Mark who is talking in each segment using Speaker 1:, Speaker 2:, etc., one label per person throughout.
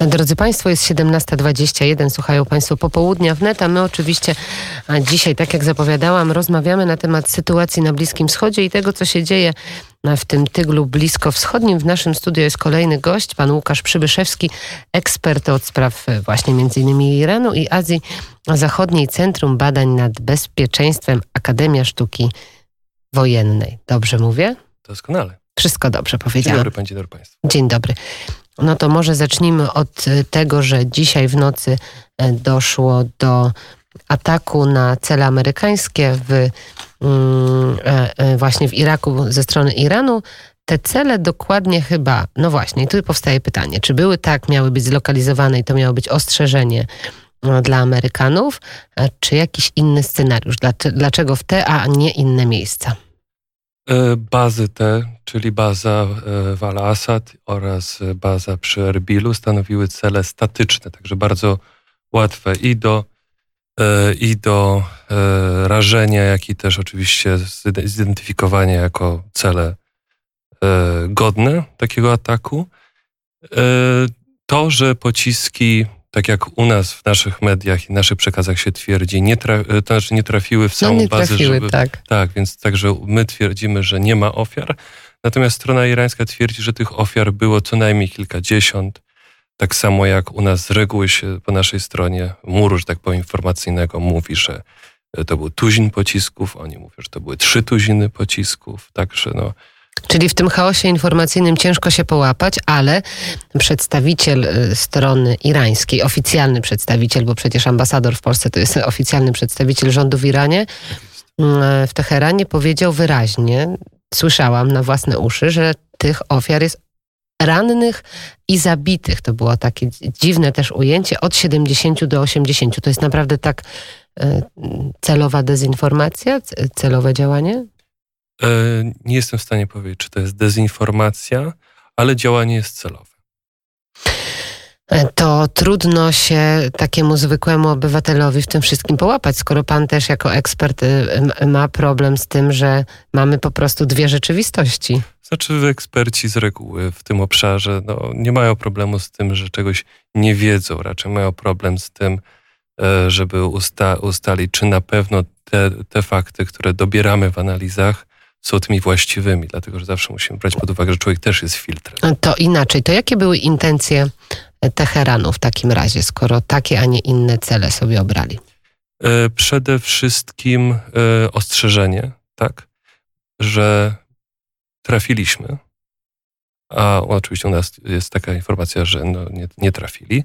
Speaker 1: Drodzy Państwo, jest 17:21, słuchają Państwo Popołudnia wnet, a my oczywiście dzisiaj, tak jak zapowiadałam, rozmawiamy na temat sytuacji na Bliskim Wschodzie i tego, co się dzieje w tym tyglu bliskowschodnim. W naszym studiu jest kolejny gość, pan Łukasz Przybyszewski, ekspert od spraw właśnie m.in. Iranu i Azji Zachodniej, Centrum Badań nad Bezpieczeństwem, Akademia Sztuki Wojennej. Dobrze mówię?
Speaker 2: Doskonale.
Speaker 1: Wszystko dobrze powiedziałam.
Speaker 2: Dzień dobry Państwu.
Speaker 1: Dzień dobry. No to może zacznijmy od tego, że dzisiaj w nocy doszło do ataku na cele amerykańskie właśnie w Iraku ze strony Iranu. Te cele dokładnie chyba, no właśnie, i tu powstaje pytanie, czy były tak, miały być zlokalizowane i to miało być ostrzeżenie dla Amerykanów, czy jakiś inny scenariusz? Dlaczego w te, a nie inne miejsca?
Speaker 2: Bazy te, czyli baza w Al-Assad oraz baza przy Erbilu stanowiły cele statyczne, także bardzo łatwe i do rażenia, jak i też oczywiście zidentyfikowania jako cele godne takiego ataku. To, że pociski, tak jak u nas w naszych mediach i naszych przekazach się twierdzi, nie trafiły w samą bazę. Tak, więc także my twierdzimy, że nie ma ofiar. Natomiast strona irańska twierdzi, że tych ofiar było co najmniej kilkadziesiąt. Tak samo jak u nas z reguły się po naszej stronie muru, że tak powiem, informacyjnego mówi, że to był tuzin pocisków. Oni mówią, że to były 3 tuziny pocisków. Także no.
Speaker 1: Czyli w tym chaosie informacyjnym ciężko się połapać, ale przedstawiciel strony irańskiej, oficjalny przedstawiciel, bo przecież ambasador w Polsce to jest oficjalny przedstawiciel rządu w Iranie, w Teheranie powiedział wyraźnie, słyszałam na własne uszy, że tych ofiar jest rannych i zabitych. To było takie dziwne też ujęcie, od 70 do 80. To jest naprawdę tak celowa dezinformacja, celowe działanie?
Speaker 2: Nie jestem w stanie powiedzieć, czy to jest dezinformacja, ale działanie jest celowe.
Speaker 1: To trudno się takiemu zwykłemu obywatelowi w tym wszystkim połapać, skoro pan też jako ekspert ma problem z tym, że mamy po prostu dwie rzeczywistości.
Speaker 2: Znaczy eksperci z reguły w tym obszarze nie mają problemu z tym, że czegoś nie wiedzą. Raczej mają problem z tym, żeby ustalić, czy na pewno te fakty, które dobieramy w analizach, są tymi właściwymi, dlatego że zawsze musimy brać pod uwagę, że człowiek też jest filtrem.
Speaker 1: To inaczej. To jakie były intencje Teheranu w takim razie, skoro takie, a nie inne cele sobie obrali?
Speaker 2: Przede wszystkim ostrzeżenie, tak, że trafiliśmy, a oczywiście u nas jest taka informacja, że nie trafili,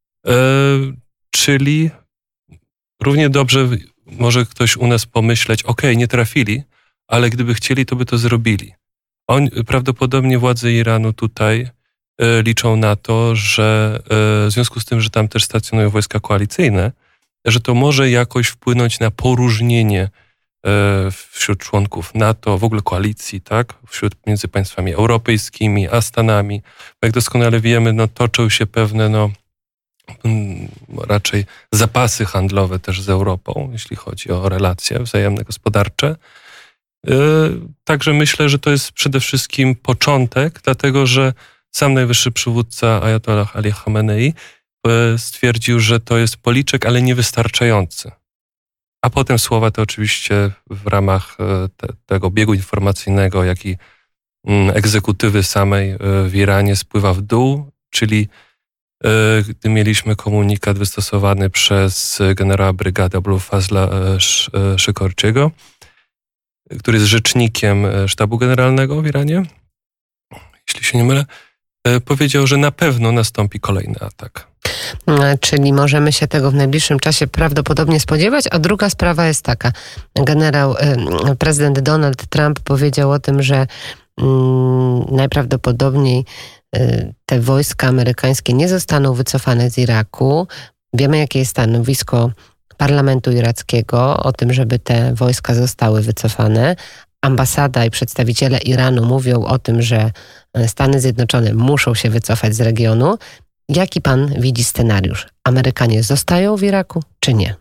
Speaker 2: czyli równie dobrze może ktoś u nas pomyśleć, nie trafili, ale gdyby chcieli, to by to zrobili. Prawdopodobnie władze Iranu tutaj liczą na to, że w związku z tym, że tam też stacjonują wojska koalicyjne, że to może jakoś wpłynąć na poróżnienie wśród członków NATO, w ogóle koalicji, tak? Między państwami europejskimi a Stanami. Jak doskonale wiemy, toczą się pewne raczej zapasy handlowe też z Europą, jeśli chodzi o relacje wzajemne gospodarcze. Także myślę, że to jest przede wszystkim początek, dlatego że sam najwyższy przywódca Ajatollah Ali Khamenei stwierdził, że to jest policzek, ale niewystarczający. A potem słowa te oczywiście w ramach tego biegu informacyjnego, jak i egzekutywy samej w Iranie spływa w dół, czyli gdy mieliśmy komunikat wystosowany przez generała brygady Abul Fazla Szykorciego, który jest rzecznikiem sztabu generalnego w Iranie, jeśli się nie mylę, powiedział, że na pewno nastąpi kolejny atak.
Speaker 1: Czyli możemy się tego w najbliższym czasie prawdopodobnie spodziewać, a druga sprawa jest taka. Prezydent Donald Trump powiedział o tym, że najprawdopodobniej te wojska amerykańskie nie zostaną wycofane z Iraku. Wiemy, jakie jest stanowisko parlamentu irackiego o tym, żeby te wojska zostały wycofane. Ambasada i przedstawiciele Iranu mówią o tym, że Stany Zjednoczone muszą się wycofać z regionu. Jaki pan widzi scenariusz? Amerykanie zostają w Iraku, czy nie?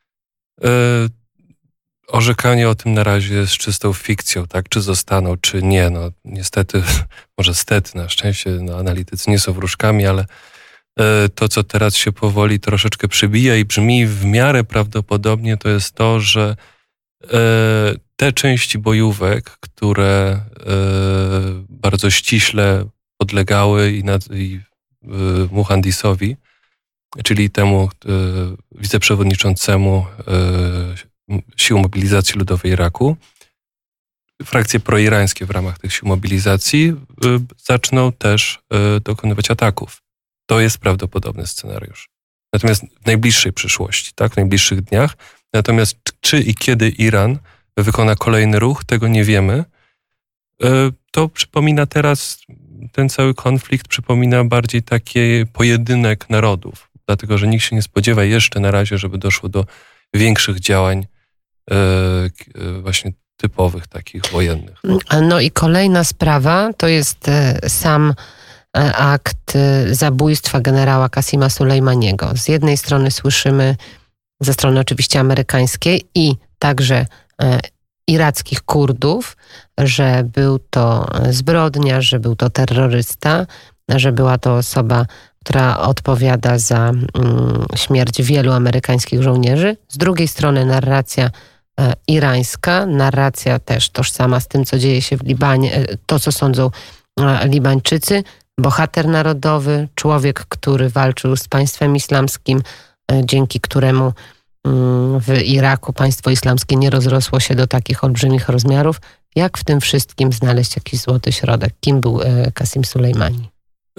Speaker 2: Orzekanie o tym na razie jest czystą fikcją, tak? Czy zostaną, czy nie. Niestety, może stety, na szczęście, analitycy nie są wróżkami, ale To, co teraz się powoli troszeczkę przybija i brzmi w miarę prawdopodobnie, to jest to, że te części bojówek, które bardzo ściśle podlegały i Muhandisowi, czyli temu wiceprzewodniczącemu Sił Mobilizacji Ludowej Iraku, frakcje proirańskie w ramach tych sił mobilizacji zaczną też dokonywać ataków. To jest prawdopodobny scenariusz. Natomiast w najbliższej przyszłości, tak, w najbliższych dniach. Natomiast czy i kiedy Iran wykona kolejny ruch, tego nie wiemy. To przypomina teraz, ten cały konflikt przypomina bardziej taki pojedynek narodów, dlatego że nikt się nie spodziewa jeszcze na razie, żeby doszło do większych działań właśnie typowych, takich wojennych.
Speaker 1: No i kolejna sprawa to jest sam akt zabójstwa generała Qasima Sulejmaniego. Z jednej strony słyszymy, ze strony oczywiście amerykańskiej i także irackich Kurdów, że był to zbrodniarz, że był to terrorysta, że była to osoba, która odpowiada za śmierć wielu amerykańskich żołnierzy. Z drugiej strony narracja irańska, narracja też tożsama z tym, co dzieje się w Libanie, to, co sądzą Libańczycy. Bohater narodowy, człowiek, który walczył z państwem islamskim, dzięki któremu w Iraku państwo islamskie nie rozrosło się do takich olbrzymich rozmiarów. Jak w tym wszystkim znaleźć jakiś złoty środek? Kim był Qasim Sulejmani?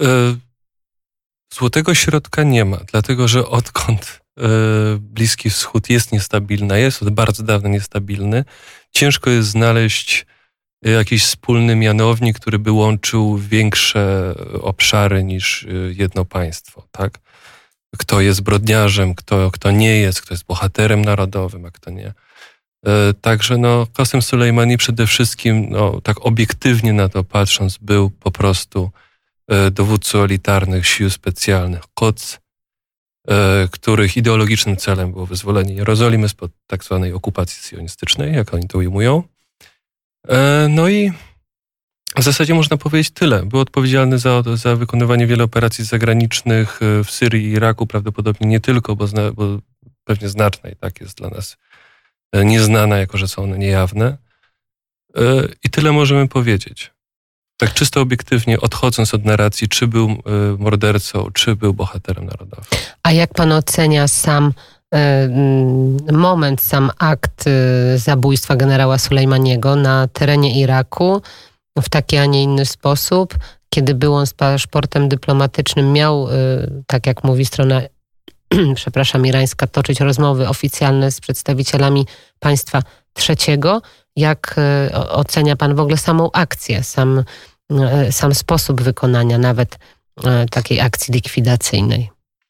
Speaker 2: Złotego środka nie ma, dlatego że odkąd Bliski Wschód jest niestabilny, jest od bardzo dawna niestabilny, ciężko jest znaleźć jakiś wspólny mianownik, który by łączył większe obszary niż jedno państwo, tak? Kto jest zbrodniarzem, kto nie jest, kto jest bohaterem narodowym, a kto nie. Także Qasim Sulejmani przede wszystkim, tak obiektywnie na to patrząc, był po prostu dowódcą elitarnych sił specjalnych Quds, których ideologicznym celem było wyzwolenie Jerozolimy spod tak zwanej okupacji sionistycznej, jak oni to ujmują. No i w zasadzie można powiedzieć tyle. Był odpowiedzialny za wykonywanie wielu operacji zagranicznych w Syrii i Iraku, prawdopodobnie nie tylko, bo pewnie znaczna i tak jest dla nas nieznana, jako że są one niejawne. I tyle możemy powiedzieć. Tak czysto obiektywnie, odchodząc od narracji, czy był mordercą, czy był bohaterem narodowym.
Speaker 1: A jak pan ocenia sam moment, sam akt zabójstwa generała Sulejmaniego na terenie Iraku w taki, a nie inny sposób, kiedy był on z paszportem dyplomatycznym, miał, tak jak mówi strona irańska, toczyć rozmowy oficjalne z przedstawicielami państwa trzeciego. Jak ocenia pan w ogóle samą akcję, sam sposób wykonania nawet takiej akcji likwidacyjnej?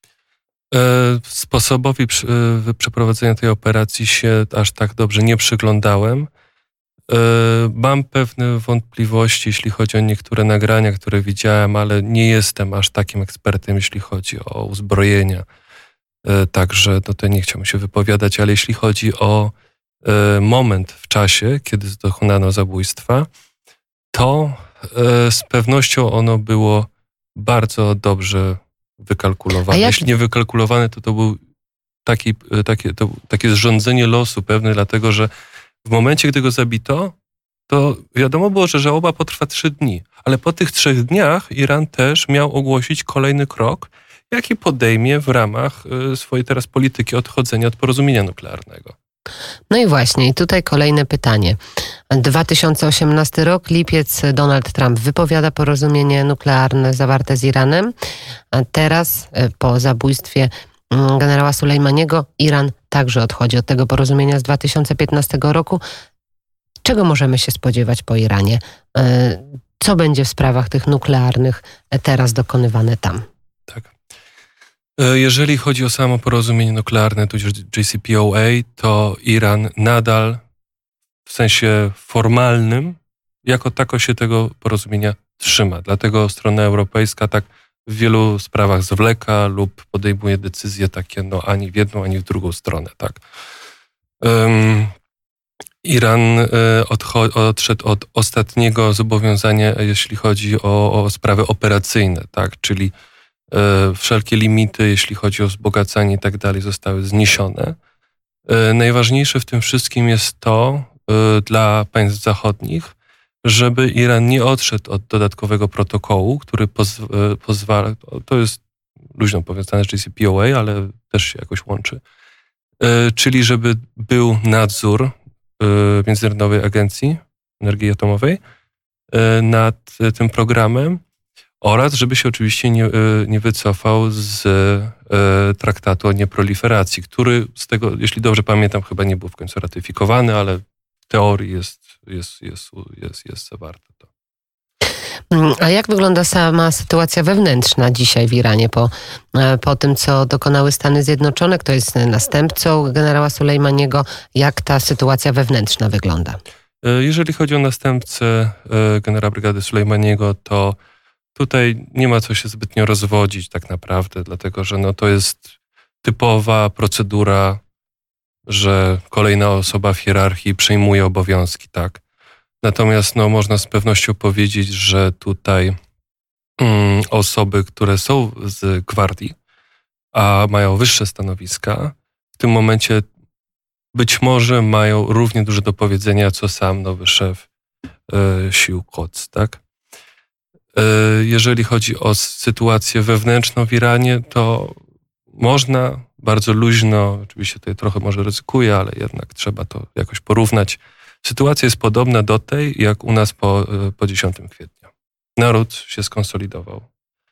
Speaker 2: Sposobowi przeprowadzenia tej operacji się aż tak dobrze nie przyglądałem. Mam pewne wątpliwości, jeśli chodzi o niektóre nagrania, które widziałem, ale nie jestem aż takim ekspertem, jeśli chodzi o uzbrojenia. Także tutaj nie chciałbym się wypowiadać, ale jeśli chodzi o moment w czasie, kiedy dokonano zabójstwa, to z pewnością ono było bardzo dobrze wykalkulowane. Jeśli nie wykalkulowane, to był takie zrządzenie losu pewne, dlatego że w momencie, gdy go zabito, to wiadomo było, że żałoba potrwa 3 dni. Ale po tych 3 dniach Iran też miał ogłosić kolejny krok, jaki podejmie w ramach swojej teraz polityki odchodzenia od porozumienia nuklearnego.
Speaker 1: No i właśnie, i tutaj kolejne pytanie. 2018 rok, lipiec, Donald Trump wypowiada porozumienie nuklearne zawarte z Iranem. A teraz, po zabójstwie generała Sulejmaniego, Iran także odchodzi od tego porozumienia z 2015 roku. Czego możemy się spodziewać po Iranie? Co będzie w sprawach tych nuklearnych teraz dokonywane tam?
Speaker 2: Tak. Jeżeli chodzi o samo porozumienie nuklearne, tudzież JCPOA, to Iran nadal w sensie formalnym jako tako się tego porozumienia trzyma. Dlatego strona europejska tak w wielu sprawach zwleka lub podejmuje decyzje takie ani w jedną, ani w drugą stronę. Tak. Iran odszedł od ostatniego zobowiązania, jeśli chodzi o sprawy operacyjne, tak, czyli Wszelkie limity, jeśli chodzi o wzbogacanie i tak dalej, zostały zniesione. Najważniejsze w tym wszystkim jest to dla państw zachodnich, żeby Iran nie odszedł od dodatkowego protokołu, który pozwala, to jest luźno powiedziane, że JCPOA, ale też się jakoś łączy, czyli żeby był nadzór Międzynarodowej Agencji Energii Atomowej nad tym programem oraz żeby się oczywiście nie wycofał z traktatu o nieproliferacji, który z tego, jeśli dobrze pamiętam, chyba nie był w końcu ratyfikowany, ale w teorii jest zawarte to.
Speaker 1: A jak wygląda sama sytuacja wewnętrzna dzisiaj w Iranie po tym, co dokonały Stany Zjednoczone? Kto jest następcą generała Sulejmaniego? Jak ta sytuacja wewnętrzna wygląda?
Speaker 2: Jeżeli chodzi o następcę generała brygady Sulejmaniego, to tutaj nie ma co się zbytnio rozwodzić tak naprawdę, dlatego że to jest typowa procedura, że kolejna osoba w hierarchii przejmuje obowiązki, tak? Natomiast można z pewnością powiedzieć, że tutaj osoby, które są z gwardii, a mają wyższe stanowiska, w tym momencie być może mają równie dużo do powiedzenia, co sam nowy szef sił Quds, tak? Jeżeli chodzi o sytuację wewnętrzną w Iranie, to można bardzo luźno, oczywiście tutaj trochę może ryzykuję, ale jednak trzeba to jakoś porównać. Sytuacja jest podobna do tej, jak u nas po 10 kwietnia. Naród się skonsolidował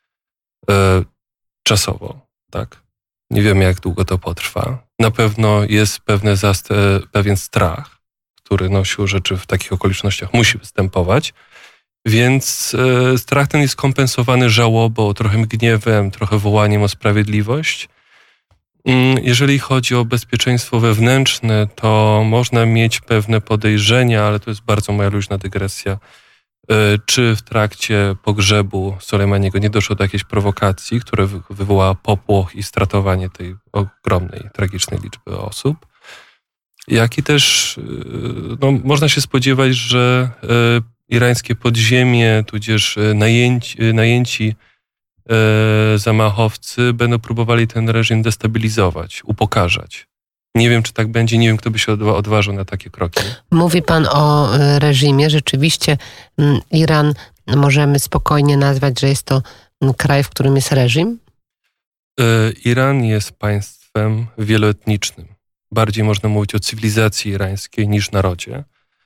Speaker 2: czasowo, tak? Nie wiemy, jak długo to potrwa. Na pewno jest pewien strach, który siłą rzeczy w takich okolicznościach musi występować, więc strach ten jest kompensowany żałobą, trochę gniewem, trochę wołaniem o sprawiedliwość. Jeżeli chodzi o bezpieczeństwo wewnętrzne, to można mieć pewne podejrzenia, ale to jest bardzo moja luźna dygresja, czy w trakcie pogrzebu Sulejmaniego nie doszło do jakiejś prowokacji, która wywołała popłoch i stratowanie tej ogromnej, tragicznej liczby osób. Jak i też można się spodziewać, że irańskie podziemie, tudzież najęci zamachowcy będą próbowali ten reżim destabilizować, upokarzać. Nie wiem, czy tak będzie, nie wiem, kto by się odważył na takie kroki.
Speaker 1: Mówi pan o reżimie. Rzeczywiście Iran możemy spokojnie nazwać, że jest to kraj, w którym jest reżim?
Speaker 2: Iran jest państwem wieloetnicznym. Bardziej można mówić o cywilizacji irańskiej niż narodzie.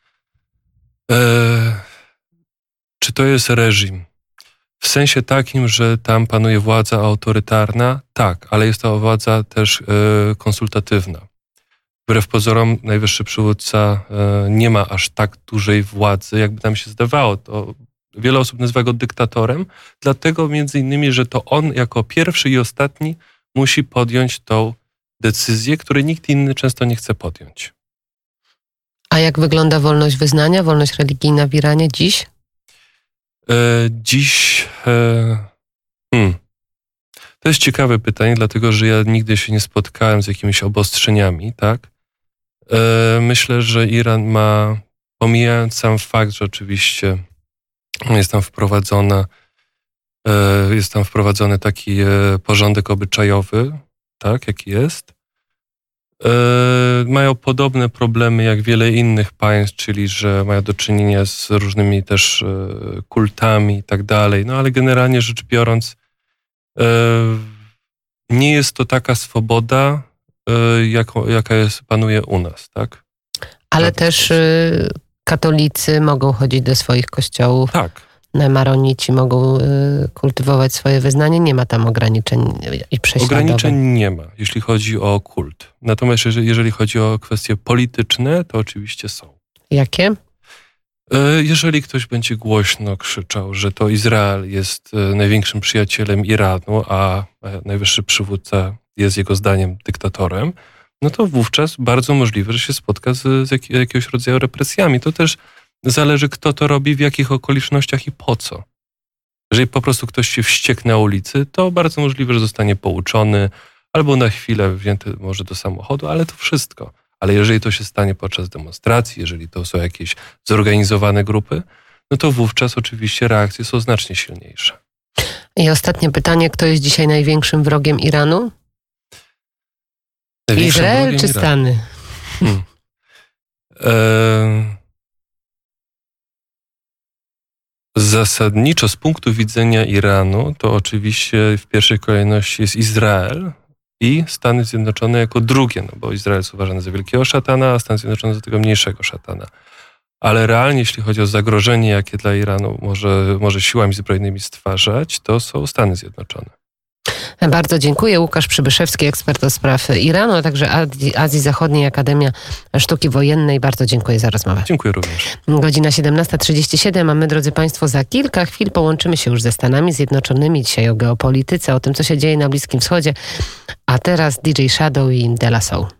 Speaker 2: Czy to jest reżim? W sensie takim, że tam panuje władza autorytarna? Tak, ale jest to władza też konsultatywna. Wbrew pozorom najwyższy przywódca nie ma aż tak dużej władzy, jakby nam się zdawało. To wiele osób nazywa go dyktatorem, dlatego między innymi, że to on jako pierwszy i ostatni musi podjąć tą decyzję, której nikt inny często nie chce podjąć.
Speaker 1: A jak wygląda wolność wyznania, wolność religijna w Iranie dziś?
Speaker 2: Dziś to jest ciekawe pytanie, dlatego że ja nigdy się nie spotkałem z jakimiś obostrzeniami, tak? Myślę, że Iran ma, pomijając sam fakt, że oczywiście jest tam wprowadzony taki porządek obyczajowy, tak, jaki jest. Mają podobne problemy jak wiele innych państw, czyli że mają do czynienia z różnymi też kultami i tak dalej, ale generalnie rzecz biorąc nie jest to taka swoboda, jaka panuje u nas, tak?
Speaker 1: Ale też katolicy mogą chodzić do swoich kościołów.
Speaker 2: Tak.
Speaker 1: Maronici mogą kultywować swoje wyznanie. Nie ma tam ograniczeń i prześladowań.
Speaker 2: Ograniczeń nie ma, jeśli chodzi o kult. Natomiast jeżeli chodzi o kwestie polityczne, to oczywiście są.
Speaker 1: Jakie?
Speaker 2: Jeżeli ktoś będzie głośno krzyczał, że to Izrael jest największym przyjacielem Iranu, a najwyższy przywódca jest jego zdaniem dyktatorem, to wówczas bardzo możliwe, że się spotka z jakiegoś rodzaju represjami. To też zależy, kto to robi, w jakich okolicznościach i po co. Jeżeli po prostu ktoś się wściekł na ulicy, to bardzo możliwe, że zostanie pouczony albo na chwilę wzięty może do samochodu, ale to wszystko. Ale jeżeli to się stanie podczas demonstracji, jeżeli to są jakieś zorganizowane grupy, to wówczas oczywiście reakcje są znacznie silniejsze.
Speaker 1: I ostatnie pytanie, kto jest dzisiaj największym wrogiem Iranu? Izrael czy Stany?
Speaker 2: Zasadniczo z punktu widzenia Iranu to oczywiście w pierwszej kolejności jest Izrael i Stany Zjednoczone jako drugie, no bo Izrael jest uważany za wielkiego szatana, a Stany Zjednoczone za tego mniejszego szatana. Ale realnie, jeśli chodzi o zagrożenie, jakie dla Iranu może siłami zbrojnymi stwarzać, to są Stany Zjednoczone.
Speaker 1: Bardzo dziękuję. Łukasz Przybyszewski, ekspert do spraw Iranu, a także Azji Zachodniej, Akademia Sztuki Wojennej. Bardzo dziękuję za rozmowę.
Speaker 2: Dziękuję również.
Speaker 1: Godzina 17:37, a my, drodzy Państwo, za kilka chwil połączymy się już ze Stanami Zjednoczonymi. Dzisiaj o geopolityce, o tym, co się dzieje na Bliskim Wschodzie. A teraz DJ Shadow i De La Soul.